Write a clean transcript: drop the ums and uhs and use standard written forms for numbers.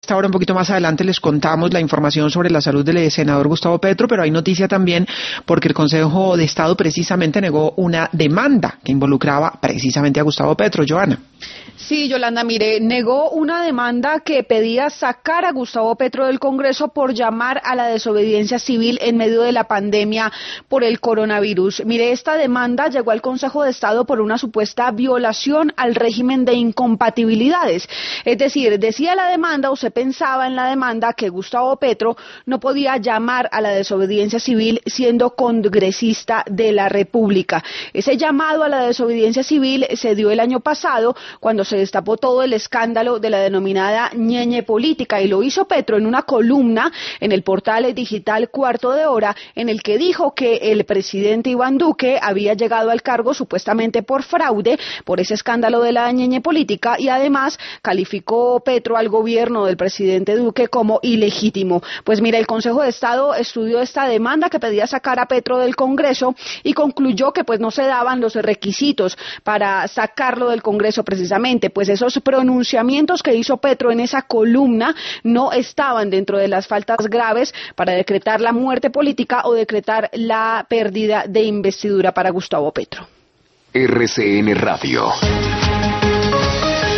Ahora un poquito más adelante les contamos la información sobre la salud del senador Gustavo Petro, pero hay noticia también porque el Consejo de Estado precisamente negó una demanda que involucraba precisamente a Gustavo Petro. Joana. Sí, Yolanda, mire, negó una demanda que pedía sacar a Gustavo Petro del Congreso por llamar a la desobediencia civil en medio de la pandemia por el coronavirus. Mire, esta demanda llegó al Consejo de Estado por una supuesta violación al régimen de incompatibilidades. Es decir, decía la demanda o se pensaba en la demanda que Gustavo Petro no podía llamar a la desobediencia civil siendo congresista de la República. Ese llamado a la desobediencia civil se dio el año pasado cuando se destapó todo el escándalo de la denominada ñeñe política, y lo hizo Petro en una columna en el portal digital Cuarto de Hora, en el que dijo que el presidente Iván Duque había llegado al cargo supuestamente por fraude, por ese escándalo de la ñeñe política, y además calificó Petro al gobierno del presidente Duque como ilegítimo. Pues mira, el Consejo de Estado estudió esta demanda que pedía sacar a Petro del Congreso y concluyó que pues no se daban los requisitos para sacarlo del Congreso precisamente, pues esos pronunciamientos que hizo Petro en esa columna no estaban dentro de las faltas graves para decretar la muerte política o decretar la pérdida de investidura para Gustavo Petro. RCN Radio.